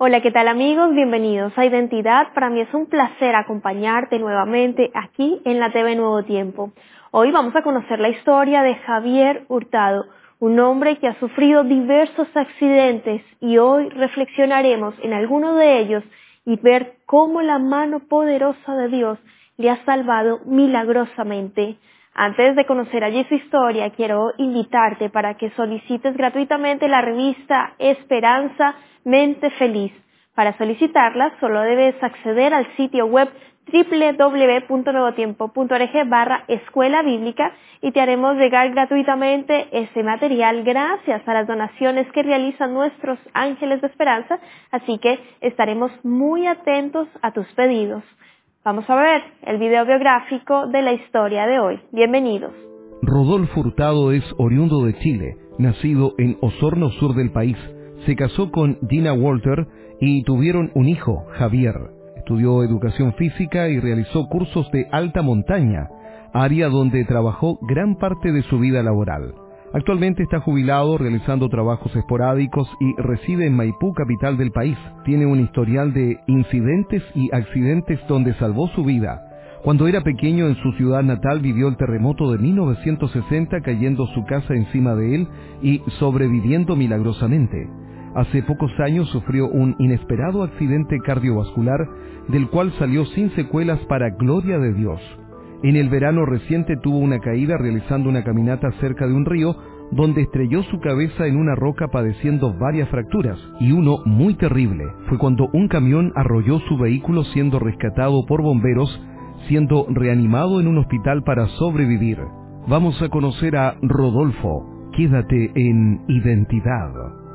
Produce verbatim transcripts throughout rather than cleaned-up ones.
Hola, ¿qué tal amigos? Bienvenidos a Identidad. Para mí es un placer acompañarte nuevamente aquí en la T V Nuevo Tiempo. Hoy vamos a conocer la historia de Javier Hurtado, un hombre que ha sufrido diversos accidentes y hoy reflexionaremos en alguno de ellos y ver cómo la mano poderosa de Dios le ha salvado milagrosamente. Antes de conocer allí su historia, quiero invitarte para que solicites gratuitamente la revista Esperanza Mente Feliz. Para solicitarla, solo debes acceder al sitio web doble u doble u doble u punto nuevo tiempo punto org barra escuela bíblica y te haremos llegar gratuitamente ese material gracias a las donaciones que realizan nuestros ángeles de esperanza, así que estaremos muy atentos a tus pedidos. Vamos a ver el video biográfico de la historia de hoy. Bienvenidos. Rodolfo Hurtado es oriundo de Chile, nacido en Osorno, sur del país. Se casó con Gina Walter y tuvieron un hijo, Javier. Estudió educación física y realizó cursos de alta montaña, área donde trabajó gran parte de su vida laboral. Actualmente está jubilado realizando trabajos esporádicos y reside en Maipú, capital del país. Tiene un historial de incidentes y accidentes donde salvó su vida. Cuando era pequeño en su ciudad natal vivió el terremoto de mil novecientos sesenta cayendo su casa encima de él y sobreviviendo milagrosamente. Hace pocos años sufrió un inesperado accidente cardiovascular del cual salió sin secuelas para gloria de Dios. En el verano reciente tuvo una caída realizando una caminata cerca de un río donde estrelló su cabeza en una roca padeciendo varias fracturas. Y uno muy terrible fue cuando un camión arrolló su vehículo siendo rescatado por bomberos, siendo reanimado en un hospital para sobrevivir. Vamos a conocer a Rodolfo. Quédate en Identidad.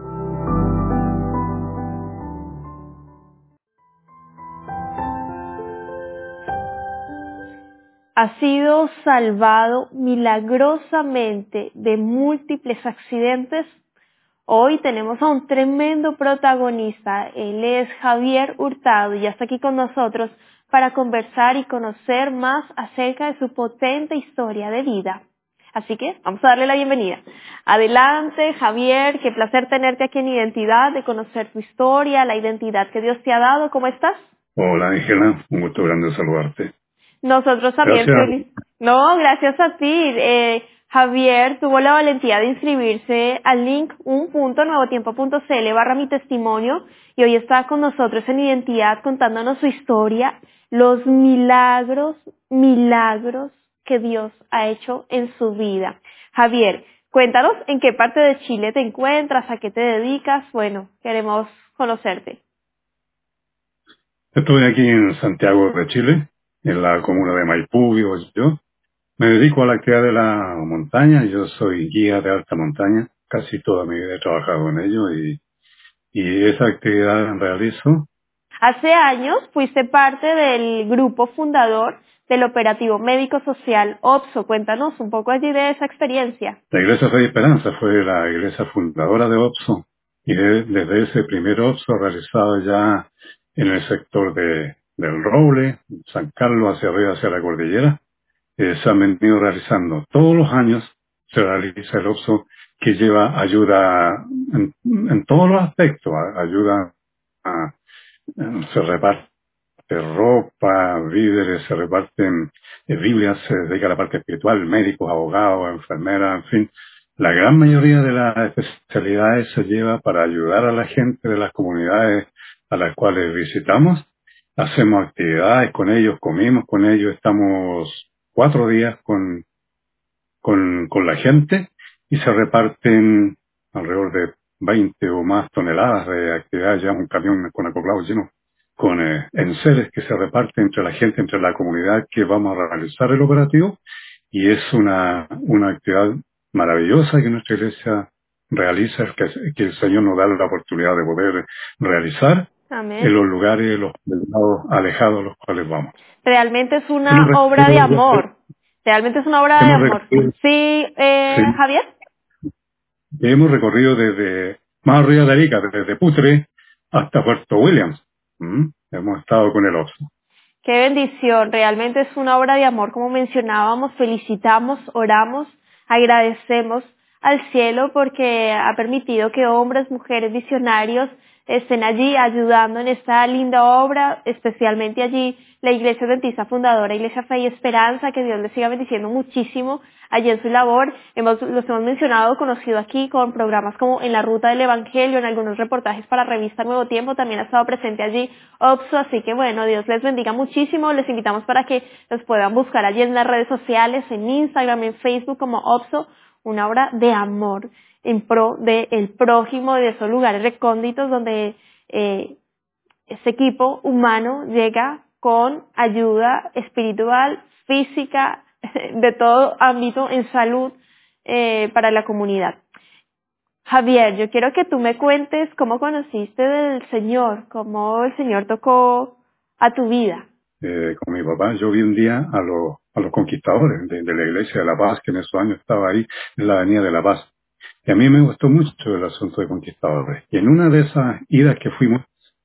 Ha sido salvado milagrosamente de múltiples accidentes. Hoy tenemos a un tremendo protagonista. Él es Javier Hurtado y ya está aquí con nosotros para conversar y conocer más acerca de su potente historia de vida. Así que vamos a darle la bienvenida. Adelante, Javier, qué placer tenerte aquí en Identidad, de conocer tu historia, la identidad que Dios te ha dado. ¿Cómo estás? Hola, Ángela, un gusto grande saludarte. Nosotros también, Gracias. Pioli. No, gracias a ti. Eh, Javier tuvo la valentía de inscribirse al link un punto nuevo tiempo punto c l barra mi testimonio y hoy está con nosotros en Identidad contándonos su historia, los milagros, milagros que Dios ha hecho en su vida. Javier, cuéntanos en qué parte de Chile te encuentras, a qué te dedicas. Bueno, queremos conocerte. Estoy aquí en Santiago de Chile, en la comuna de Maipú, vivo yo. Me dedico a la actividad de la montaña, yo soy guía de alta montaña, casi toda mi vida he trabajado en ello y, y esa actividad realizo. Hace años fuiste parte del grupo fundador del operativo médico social OPSO. Cuéntanos un poco allí de esa experiencia. La Iglesia Fe y Esperanza fue la iglesia fundadora de OPSO y de- desde ese primer OPSO realizado ya en el sector de, del Roble, San Carlos, hacia arriba, hacia la cordillera, eh, se han venido realizando. Todos los años se realiza el OPSO que lleva ayuda en, en todos los aspectos. a- Ayuda a, se reparte ropa, víveres, se reparten eh, Biblias, se dedica a la parte espiritual, médicos, abogados, enfermeras, en fin. La gran mayoría de las especialidades se lleva para ayudar a la gente de las comunidades a las cuales visitamos. Hacemos actividades con ellos, comimos con ellos, estamos cuatro días con, con, con la gente y se reparten alrededor de veinte o más toneladas de actividades, ya un camión con acoplados lleno con eh, enseres que se reparten entre la gente, entre la comunidad que vamos a realizar el operativo y es una, una actividad maravillosa que nuestra iglesia realiza, que, que el Señor nos da la oportunidad de poder realizar en Amén. los lugares, los lados alejados a los cuales vamos. Realmente es Hemos una obra de recorrido, amor. Realmente es una obra de hemos amor. recorrido, Sí, eh, sí, Javier. hemos recorrido desde más arriba de Arica, desde Putre hasta Puerto Williams. ¿Mm? Hemos estado con el OPSO. Qué bendición, realmente es una obra de amor, como mencionábamos, felicitamos, oramos, agradecemos al cielo porque ha permitido que hombres, mujeres, visionarios estén allí ayudando en esta linda obra, especialmente allí la Iglesia Adventista Fundadora, Iglesia Fe y Esperanza, que Dios les siga bendiciendo muchísimo allí en su labor. Hemos, los hemos mencionado, conocido aquí con programas como En la Ruta del Evangelio, en algunos reportajes para Revista Nuevo Tiempo, también ha estado presente allí OPSO, así que bueno, Dios les bendiga muchísimo. Les invitamos para que los puedan buscar allí en las redes sociales, en Instagram, en Facebook como OPSO, una obra de amor en pro del prójimo, de esos lugares recónditos donde eh, ese equipo humano llega con ayuda espiritual, física, de todo ámbito en salud eh, para la comunidad. Javier, yo quiero que tú me cuentes cómo conociste del Señor, cómo el Señor tocó a tu vida. Eh, con mi papá, yo vi un día a los, a los conquistadores de, de la Iglesia de La Paz, que en esos años estaba ahí en la Avenida de La Paz. Y a mí me gustó mucho el asunto de conquistadores. Y en una de esas idas que fuimos,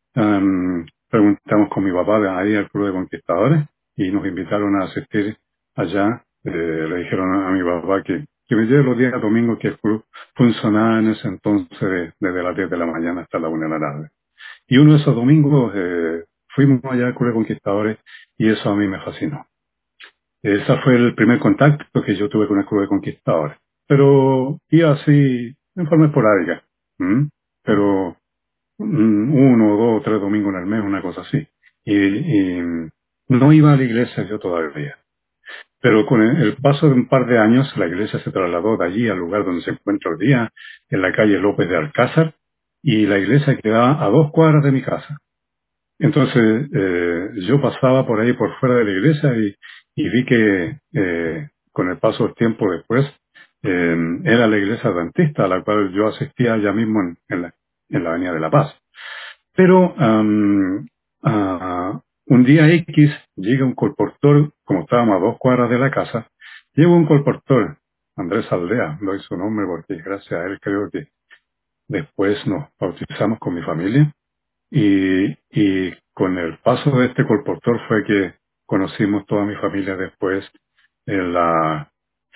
um, preguntamos con mi papá de ahí al Club de Conquistadores y nos invitaron a asistir allá. Eh, le dijeron a, a mi papá que, que me lleve los días domingos, que el club funcionaba en ese entonces de- desde las diez de la mañana hasta la una de la tarde. Y uno de esos domingos eh, fuimos allá al Club de Conquistadores y eso a mí me fascinó. Ese fue el primer contacto que yo tuve con el Club de Conquistadores. Pero iba así, en forma esporádica. ¿m? Pero mm, uno, dos, tres domingos en el mes, una cosa así. Y, y no iba a la iglesia yo todavía. Pero con el, el paso de un par de años, la iglesia se trasladó de allí al lugar donde se encuentra hoy día, en la calle López de Alcázar, y la iglesia quedaba a dos cuadras de mi casa. Entonces, eh, yo pasaba por ahí por fuera de la iglesia y, y vi que eh, con el paso del tiempo después eh, era la iglesia adventista a la cual yo asistía ya mismo en, en, la, en la Avenida de La Paz. Pero um, ah, un día X llega un colportor, como estábamos a dos cuadras de la casa, llega un colportor, Andrés Aldea, doy su nombre porque gracias a él creo que después nos bautizamos con mi familia. Y, y con el paso de este colportor fue que conocimos toda mi familia después en la,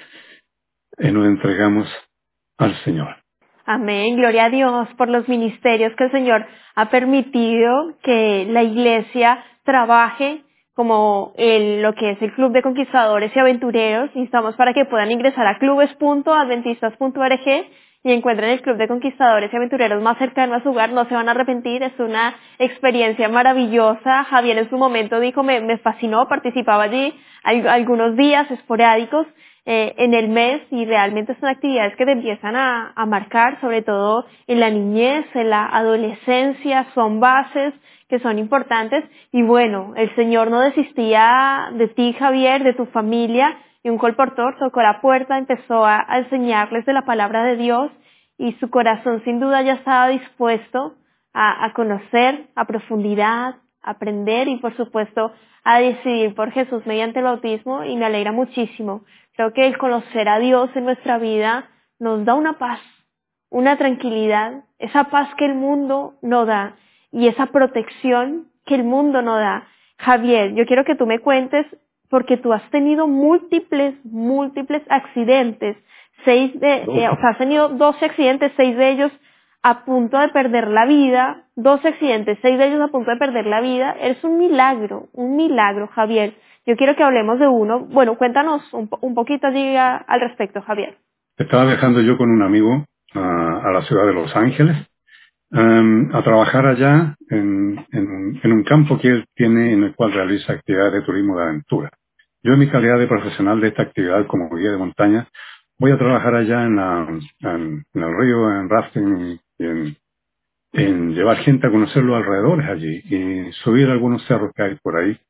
y nos entregamos al Señor. Amén, gloria a Dios por los ministerios que el Señor ha permitido que la iglesia trabaje, como el, lo que es el Club de Conquistadores y Aventureros. Instamos para que puedan ingresar a clubes punto adventistas punto org y encuentren el Club de Conquistadores y Aventureros más cercano a su hogar. No se van a arrepentir, es una experiencia maravillosa. Javier en su momento dijo, me, me fascinó, participaba allí al- algunos días esporádicos eh, en el mes, y realmente son actividades que te empiezan a, a marcar, sobre todo en la niñez, en la adolescencia, son bases que son importantes. Y bueno, el Señor no desistía de ti, Javier, de tu familia, y un colportor tocó la puerta, empezó a, a enseñarles de la palabra de Dios, y su corazón sin duda ya estaba dispuesto a, a conocer a profundidad, a aprender y por supuesto a decidir por Jesús mediante el bautismo, y me alegra muchísimo. Creo que el conocer a Dios en nuestra vida nos da una paz, una tranquilidad, esa paz que el mundo no da y esa protección que el mundo no da. Javier, yo quiero que tú me cuentes, porque tú has tenido múltiples, múltiples accidentes, seis de, eh, o sea, has tenido doce accidentes, seis de ellos a punto de perder la vida, doce accidentes, seis de ellos a punto de perder la vida. Es un milagro, un milagro, Javier. Yo quiero que hablemos de uno. Bueno, cuéntanos un, po- un poquito allí a- al respecto, Javier. Estaba viajando yo con un amigo a, a la ciudad de Los Ángeles um, a trabajar allá en, en, un, en un campo que él tiene en el cual realiza actividades de turismo de aventura. Yo en mi calidad de profesional de esta actividad como guía de montaña voy a trabajar allá en, la, en, en el río, en rafting y en, en llevar gente a conocer los alrededores allí y subir algunos cerros que hay por ahí.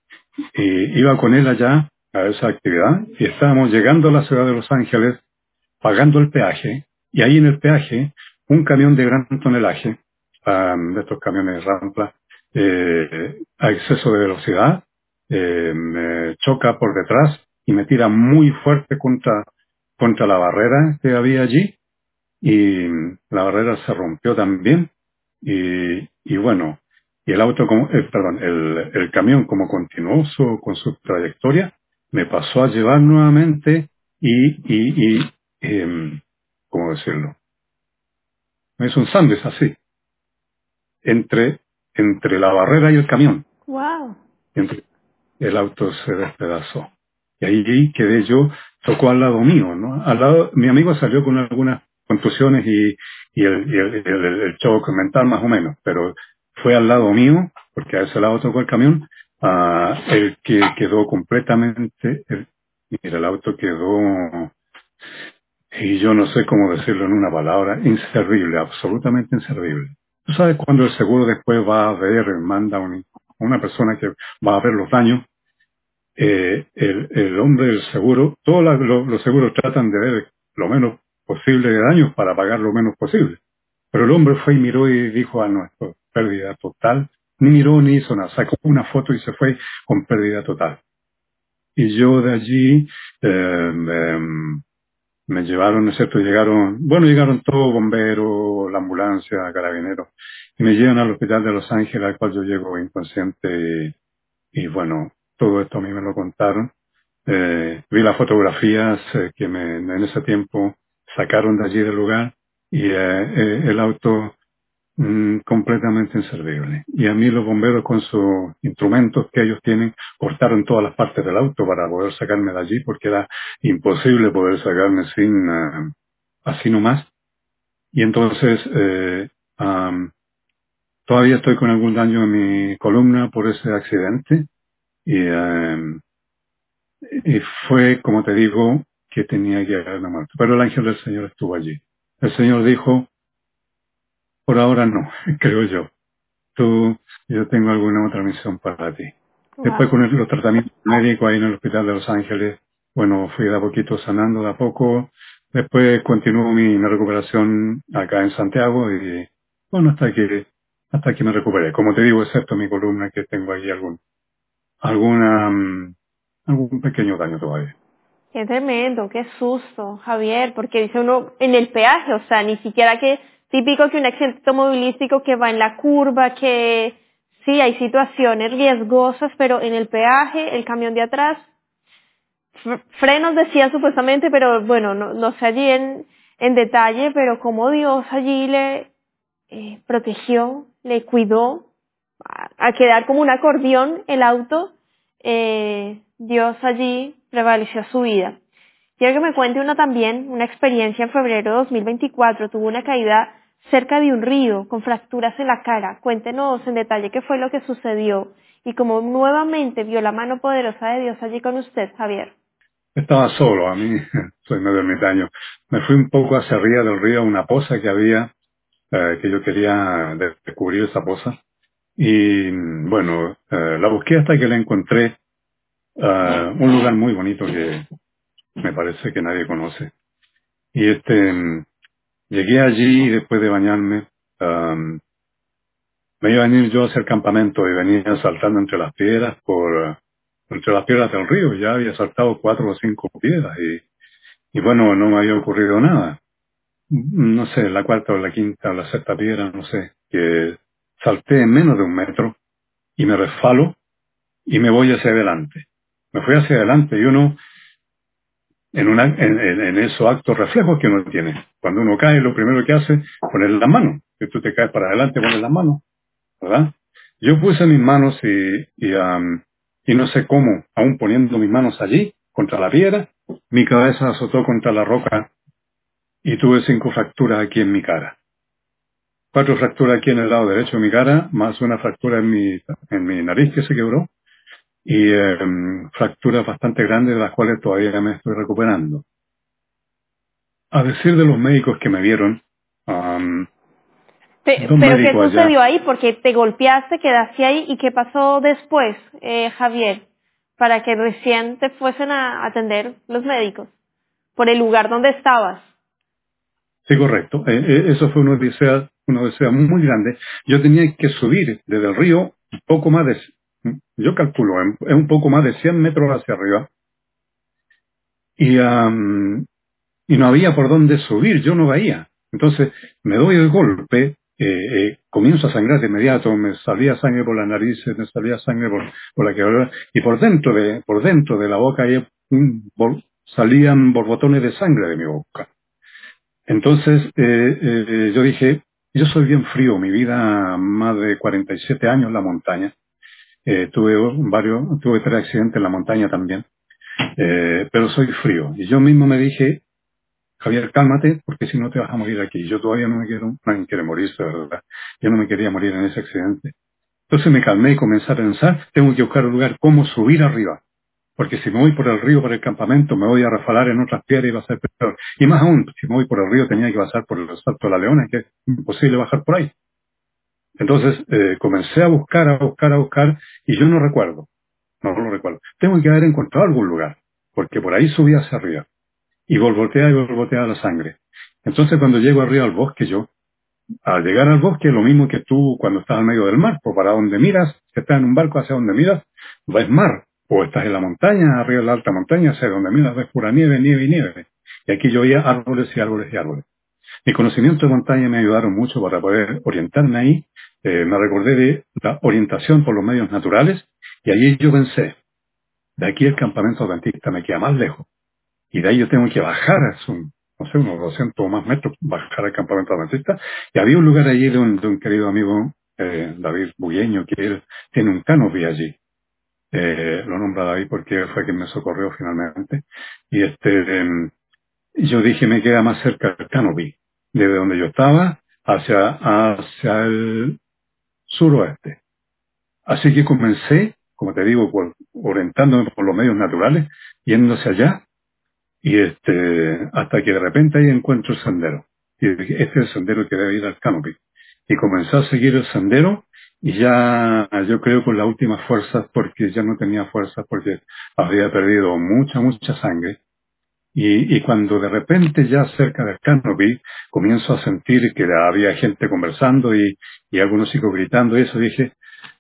Y iba con él allá a esa actividad y estábamos llegando a la ciudad de Los Ángeles pagando el peaje, y ahí en el peaje un camión de gran tonelaje, um, de estos camiones Rampla, eh, a exceso de velocidad, eh, me choca por detrás y me tira muy fuerte contra, contra la barrera que había allí, y la barrera se rompió también, y, y bueno, y el auto, como, eh, perdón, el, el camión como continuó su, con su trayectoria, me pasó a llevar nuevamente y, y, y eh, ¿cómo decirlo? Me hizo un sándwich así. entre, entre la barrera y el camión. Wow. Entre, el auto se despedazó. Y ahí quedé yo, tocó al lado mío, ¿no? Al lado, mi amigo salió con algunas contusiones y, y, el, y el, el, el shock mental más o menos, pero fue al lado mío, porque a ese lado tocó el camión, ah, el que quedó completamente, el, mira, el auto quedó, y yo no sé cómo decirlo en una palabra, inservible, absolutamente inservible. Tú sabes cuando el seguro después va a ver, manda a un- a una persona que va a ver los daños, eh, el, el hombre del seguro, todos la- lo- los seguros tratan de ver lo menos posible de daños para pagar lo menos posible. Pero el hombre fue y miró y dijo, ah, no, esto es pérdida total. Ni miró ni hizo nada. Sacó una foto y se fue con pérdida total. Y yo de allí, eh, em, me llevaron, ¿no es cierto? Llegaron, bueno, llegaron todos bomberos, la ambulancia, carabineros. Y me llevan al hospital de Los Ángeles, al cual yo llego inconsciente. Y, y bueno, todo esto a mí me lo contaron. Eh, vi las fotografías eh, que me, en ese tiempo sacaron de allí del lugar y eh, eh, el auto mm, completamente inservible. Y a mí los bomberos con sus instrumentos que ellos tienen cortaron todas las partes del auto para poder sacarme de allí porque era imposible poder sacarme sin eh, así nomás. Y entonces eh, am, todavía estoy con algún daño en mi columna por ese accidente y em, y fue, como te digo, que tenía que haberme muerto. Pero el ángel del Señor estuvo allí. El Señor dijo, por ahora no, creo yo. Tú, yo tengo alguna otra misión para ti. Después Wow. con el- los tratamientos médicos ahí en el Hospital de Los Ángeles, bueno, fui de a poquito sanando de a poco. Después continuó mi, mi recuperación acá en Santiago y, bueno, hasta que, hasta que me recuperé. Como te digo, excepto mi columna que tengo ahí algún, alguna, mm, algún pequeño daño todavía. Qué tremendo, qué susto, Javier, porque dice uno en el peaje, o sea, ni siquiera que típico que un accidente automovilístico que va en la curva, que sí, hay situaciones riesgosas, pero en el peaje, el camión de atrás, fr- frenos decía supuestamente, pero bueno, no, no sé allí en, en detalle, pero como Dios allí le eh, protegió, le cuidó, a, a quedar como un acordeón el auto, eh, Dios allí prevaleció su vida. Quiero que me cuente uno también, una experiencia en febrero de dos mil veinticuatro, tuvo una caída cerca de un río con fracturas en la cara. Cuéntenos en detalle qué fue lo que sucedió y cómo nuevamente vio la mano poderosa de Dios allí con usted, Javier. Estaba solo, a mí soy medio ermitaño. Me fui un poco hacia arriba del río a una poza que había, eh, que yo quería de- descubrir esa poza. Y mm, bueno, eh, la busqué hasta que la encontré, eh, un lugar muy bonito que me parece que nadie conoce. Y este, mm, llegué allí y después de bañarme, am, me iba a venir yo a hacer campamento y venía saltando entre las piedras por, eh, entre las piedras del río. Ya había saltado cuatro o cinco piedras y, y bueno, no me había ocurrido nada. No sé, la cuarta o la quinta o la sexta piedra, no sé, que salté en menos de un metro y me resfalo y me voy hacia adelante. Me fui hacia adelante y uno, en, una, en, en, en esos actos reflejos que uno tiene, cuando uno cae, lo primero que hace es poner las manos. Si tú te caes para adelante, pones las manos, ¿verdad? Yo puse mis manos y, y, am, y no sé cómo, aún poniendo mis manos allí, contra la piedra, mi cabeza azotó contra la roca y tuve cinco fracturas aquí en mi cara. Cuatro fracturas aquí en el lado derecho de mi cara, más una fractura en mi, en mi nariz que se quebró, y eh, fracturas bastante grandes de las cuales todavía me estoy recuperando. A decir de los médicos que me vieron, um, Pe- dos Pero ¿qué médicos allá, sucedió ahí? Porque te golpeaste, quedaste ahí y ¿qué pasó después, eh, Javier? Para que recién te fuesen a atender los médicos por el lugar donde estabas. sí, correcto, eh, eh, eso fue una odisea, una odisea muy grande. Yo tenía que subir desde el río un poco más de, yo calculo, es un poco más de cien metros hacia arriba, y um, y no había por dónde subir, yo no veía. Entonces me doy el golpe, eh, eh, comienzo a sangrar de inmediato, me salía sangre por las narices, me salía sangre por, por la quebradura, y por dentro de, por dentro de la boca ahí, mm, bor- salían borbotones de sangre de mi boca. Entonces eh, eh, yo dije, Yo soy bien frío, mi vida más de cuarenta y siete años en la montaña. Eh, tuve varios, tuve tres accidentes en la montaña también, eh, pero soy frío. Y yo mismo me dije, Javier, cálmate, porque si no te vas a morir aquí. Yo todavía no me quiero, nadie quiere morirse, de verdad. Yo no me quería morir en ese accidente. Entonces me calmé y comencé a pensar, tengo que buscar un lugar cómo subir arriba. Porque si me voy por el río, por el campamento, me voy a resbalar en otras piedras y va a ser peor. Y más aún, si me voy por el río, tenía que pasar por el salto de la Leona, que es imposible bajar por ahí. Entonces eh, comencé a buscar, a buscar, a buscar, y yo no recuerdo, no lo recuerdo. Tengo que haber encontrado algún lugar, porque por ahí subí hacia arriba, y borbotea y borbotea la sangre. Entonces cuando llego arriba al bosque, yo, al llegar al bosque, lo mismo que tú cuando estás en medio del mar, pues para donde miras, si estás en un barco hacia donde miras, ves mar, o estás en la montaña, arriba de la alta montaña, hacia donde miras ves pura nieve, nieve y nieve. Y aquí yo veía árboles y árboles y árboles. Mi conocimiento de montaña me ayudaron mucho para poder orientarme ahí. Eh, me recordé de la orientación por los medios naturales y allí yo pensé, de aquí el campamento adventista me queda más lejos y de ahí yo tengo que bajar, es un, no sé, unos doscientos o más metros, bajar al campamento adventista. Y había un lugar allí de un, de un querido amigo, eh, David Bugueño, que él tiene un canopy allí. Eh, lo nombra David porque fue quien me socorrió finalmente. Y este, em, y yo dije, me queda más cerca del canopy, desde donde yo estaba hacia, hacia el suroeste. Así que comencé, como te digo, por, orientándome por los medios naturales, yendo hacia allá, y este, hasta que de repente ahí encuentro el sendero. Y dije, este es el sendero que debe ir al canopy. Y comencé a seguir el sendero, y ya, yo creo con las últimas fuerzas, porque ya no tenía fuerzas, porque había perdido mucha, mucha sangre. Y, y cuando de repente ya cerca del canopy comienzo a sentir que había gente conversando y, y algunos chicos gritando y eso, dije,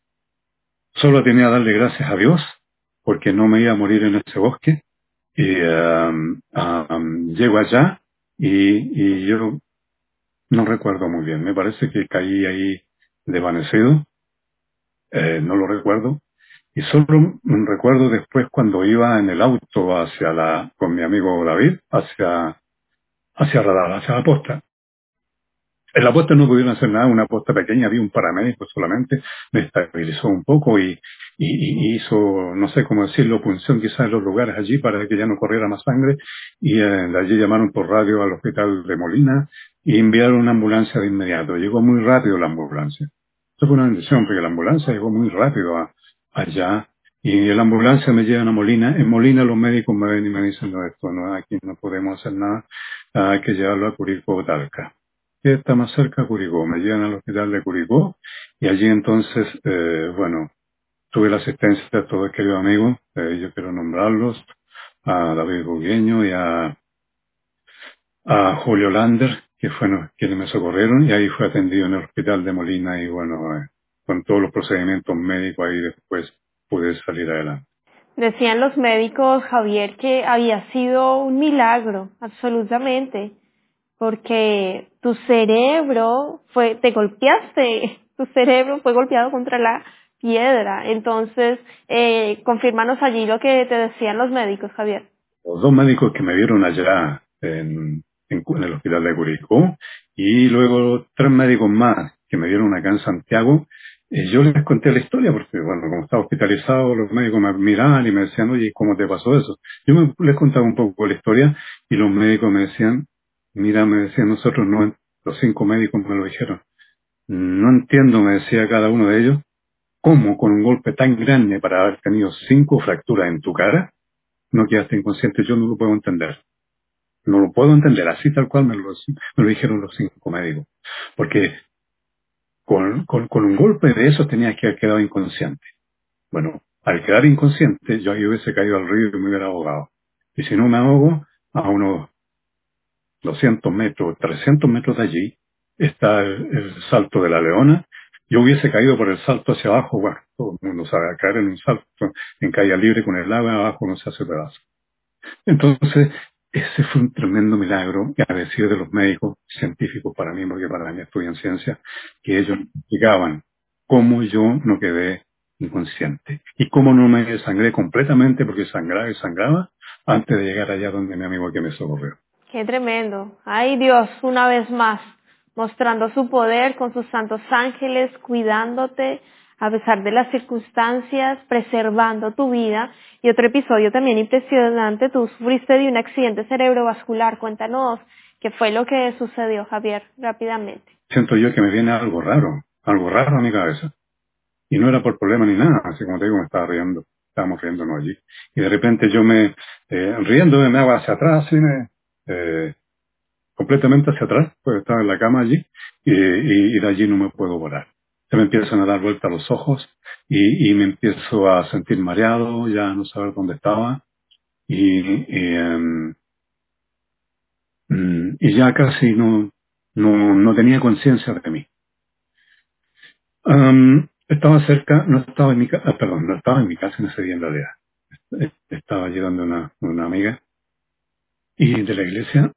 solo tenía que darle gracias a Dios porque no me iba a morir en ese bosque. Y um, um, llego allá y, y yo no recuerdo muy bien, me parece que caí ahí desvanecido, eh, no lo recuerdo. Y solo recuerdo después cuando iba en el auto hacia la, con mi amigo David, hacia hacia Radar, hacia la posta. En la posta no pudieron hacer nada, una posta pequeña, había un paramédico solamente, me estabilizó un poco y, y, y hizo, no sé cómo decirlo, punción quizás en los lugares allí para que ya no corriera más sangre y eh, de allí llamaron por radio al hospital de Molina y enviaron una ambulancia de inmediato. Llegó muy rápido la ambulancia. Eso fue una bendición porque la ambulancia llegó muy rápido a- allá y en la ambulancia me llevan a Molina. En Molina los médicos me ven y me dicen, no, esto no, aquí no podemos hacer nada, hay que llevarlo a Curicó, Talca. ¿Qué está más cerca? Curicó. Me llevan al hospital de Curicó y allí entonces, eh, bueno, tuve la asistencia de todos queridos amigos, eh, yo quiero nombrarlos, a David Bugueño y a, a Julio Lander, que fueron quienes me socorrieron y ahí fue atendido en el hospital de Molina y bueno, eh, con todos los procedimientos médicos ahí después pude salir adelante. Decían los médicos, Javier, que había sido un milagro, absolutamente, porque tu cerebro fue, te golpeaste, tu cerebro fue golpeado contra la piedra. Entonces, eh, confírmanos allí lo que te decían los médicos, Javier. Los dos médicos que me vieron allá en, en, en el hospital de Curicó y luego tres médicos más que me vieron acá en Santiago, eh, yo les conté la historia porque, bueno, como estaba hospitalizado, los médicos me miraban y me decían, oye, ¿cómo te pasó eso? Yo me, les contaba un poco la historia y los médicos me decían, mira, me decían, nosotros no, los cinco médicos me lo dijeron, no entiendo, me decía cada uno de ellos, cómo con un golpe tan grande para haber tenido cinco fracturas en tu cara, no quedaste inconsciente, yo no lo puedo entender. No lo puedo entender, así tal cual me lo, me lo dijeron los cinco médicos. Porque con, con, con un golpe de eso tenía que haber quedado inconsciente. Bueno, al quedar inconsciente, yo ahí hubiese caído al río y me hubiera ahogado. Y si no me ahogo, a unos doscientos metros, trescientos metros de allí, está el, el salto de la Leona. Yo hubiese caído por el salto hacia abajo, bueno, todo el mundo sabe, caer en un salto en caída libre con el agua abajo no se hace pedazo. Entonces, ese fue un tremendo milagro, y agradecido de los médicos científicos para mí, porque para mí estudié en ciencia, que ellos explicaban cómo yo no quedé inconsciente y cómo no me desangré completamente, porque sangraba y sangraba antes de llegar allá donde mi amigo que me socorrió. Qué tremendo. Ay Dios, una vez más, mostrando su poder con sus santos ángeles, cuidándote a pesar de las circunstancias, preservando tu vida. Y otro episodio también impresionante, tú sufriste de un accidente cerebrovascular. Cuéntanos qué fue lo que sucedió, Javier, rápidamente. Siento yo que me viene algo raro, algo raro a mi cabeza. Y no era por problema ni nada, así como te digo, me estaba riendo, estábamos riéndonos allí. Y de repente yo me, eh, riendo, me hago hacia atrás, y me, eh, completamente hacia atrás, porque estaba en la cama allí, y, y, y de allí no me puedo volar. Se me empiezan a dar vuelta los ojos, y, y me empiezo a sentir mareado, ya no saber dónde estaba, y, y, um, y ya casi no, no, no tenía conciencia de mí. Um, estaba cerca, no estaba en mi casa, perdón, no estaba en mi casa en ese día en realidad. Estaba llegando una, una amiga y de la iglesia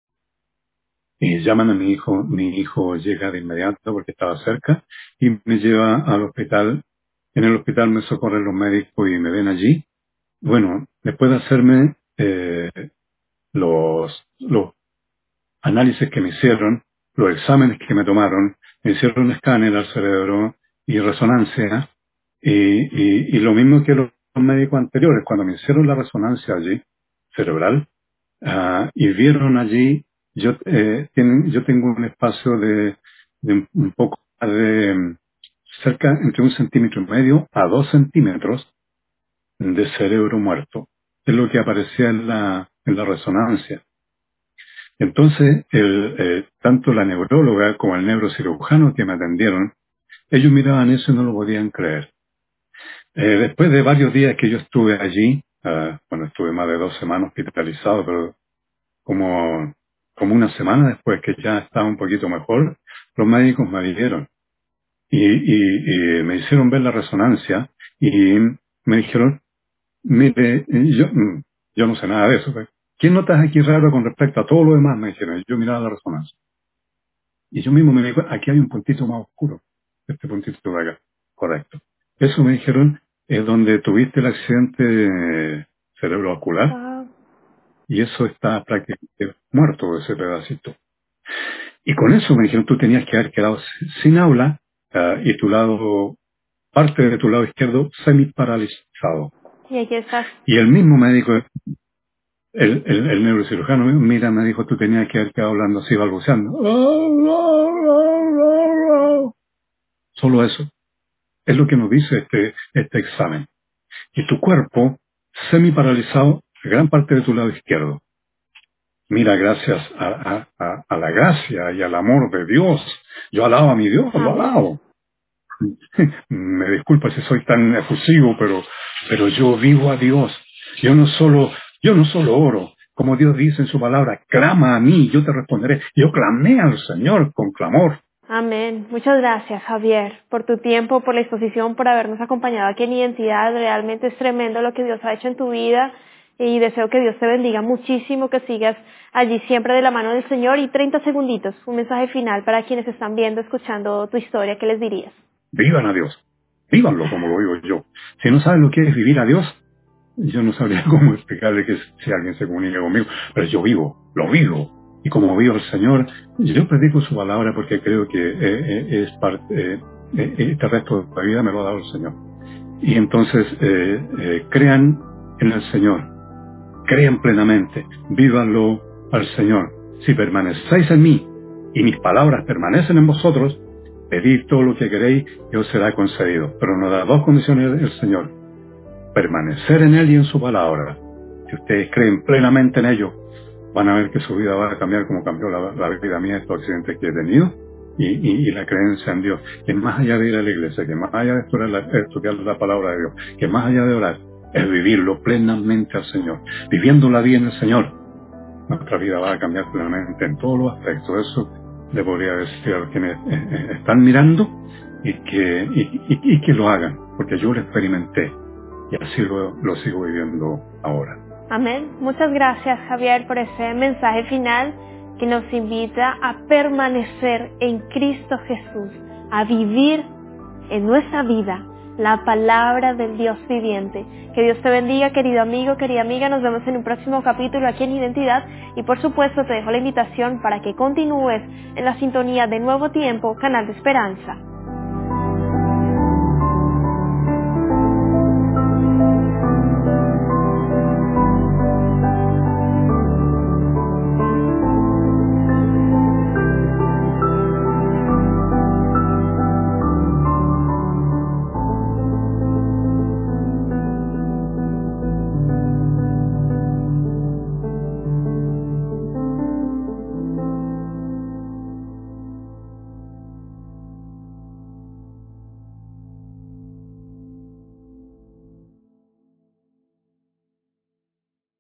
y llaman a mi hijo, mi hijo llega de inmediato porque estaba cerca y me lleva al hospital. En el hospital me socorren los médicos y me ven allí. Bueno, después de hacerme eh, los, los análisis que me hicieron, los exámenes que me tomaron, me hicieron un escáner al cerebro y resonancia, y, y, y lo mismo que los médicos anteriores, cuando me hicieron la resonancia allí, cerebral, uh, y vieron allí, yo, eh, tienen, yo tengo un espacio de, de un poco de um, cerca entre un centímetro y medio a dos centímetros de cerebro muerto, es lo que aparecía en la, en la resonancia. Entonces, el, eh, tanto la neuróloga como el neurocirujano que me atendieron, ellos miraban eso y no lo podían creer. Eh, después de varios días que yo estuve allí, uh, bueno, estuve más de dos semanas hospitalizado, pero como, como una semana después que ya estaba un poquito mejor, los médicos me dijeron y, y, y me hicieron ver la resonancia y me dijeron, mire, yo, yo no sé nada de eso, ¿ve? ¿Quién notas aquí raro con respecto a todo lo demás? Me dijeron, yo miraba la resonancia. Y yo mismo me di cuenta, aquí hay un puntito más oscuro, este puntito de acá, correcto. Eso me dijeron, es donde tuviste el accidente cerebrovascular, Wow. y eso está prácticamente muerto, ese pedacito. Y con eso me dijeron, tú tenías que haber quedado sin habla, uh, y tu lado, parte de tu lado izquierdo, semi-paralizado. Y aquí estás. Y el mismo médico, el, el, el neurocirujano, mira, me dijo, tú tenías que haber quedado hablando así, balbuceando. Solo eso. Es lo que nos dice este, este examen. Y tu cuerpo, semi-paralizado, gran parte de tu lado izquierdo. Mira, gracias a, a, a, a la gracia y al amor de Dios, yo alabo a mi Dios, lo alabo. Me disculpa si soy tan efusivo, pero, pero yo vivo a Dios. Yo no solo, yo no solo oro, como Dios dice en su palabra, clama a mí, yo te responderé. Yo clamé al Señor con clamor. Amén. Muchas gracias, Javier, por tu tiempo, por la exposición, por habernos acompañado aquí en Identidad. Realmente es tremendo lo que Dios ha hecho en tu vida y deseo que Dios te bendiga muchísimo, que sigas allí siempre de la mano del Señor. Y treinta segunditos, un mensaje final para quienes están viendo, escuchando tu historia, ¿qué les dirías? Vivan a Dios. Vívanlo como lo digo yo. Si no saben lo que es vivir a Dios, yo no sabría cómo explicarle que si alguien se comunica conmigo, pero yo vivo, lo vivo. Y como vivo al Señor, yo predico su palabra porque creo que eh, eh, es parte, eh, eh, este resto de la vida me lo ha dado el Señor. Y entonces eh, eh, crean en el Señor, crean plenamente, vívanlo al Señor. Si permanecéis en mí y mis palabras permanecen en vosotros, pedid todo lo que queréis y os será concedido. Pero nos da dos condiciones el Señor: permanecer en Él y en su palabra. Si ustedes creen plenamente en ello, van a ver que su vida va a cambiar como cambió la, la vida mía, estos accidentes que he tenido, y, y, y la creencia en Dios, que más allá de ir a la iglesia, que más allá de estudiar la, estudiar la palabra de Dios, que más allá de orar, es vivirlo plenamente al Señor. Viviendo la vida en el Señor, nuestra vida va a cambiar plenamente en todos los aspectos. Eso le podría decir a los quienes eh, eh, están mirando, y que, y, y, y que lo hagan, porque yo lo experimenté, y así lo, lo sigo viviendo ahora. Amén. Muchas gracias, Javier, por ese mensaje final que nos invita a permanecer en Cristo Jesús, a vivir en nuestra vida la palabra del Dios viviente. Que Dios te bendiga, querido amigo, querida amiga. Nos vemos en un próximo capítulo aquí en Identidad y por supuesto te dejo la invitación para que continúes en la sintonía de Nuevo Tiempo, Canal de Esperanza.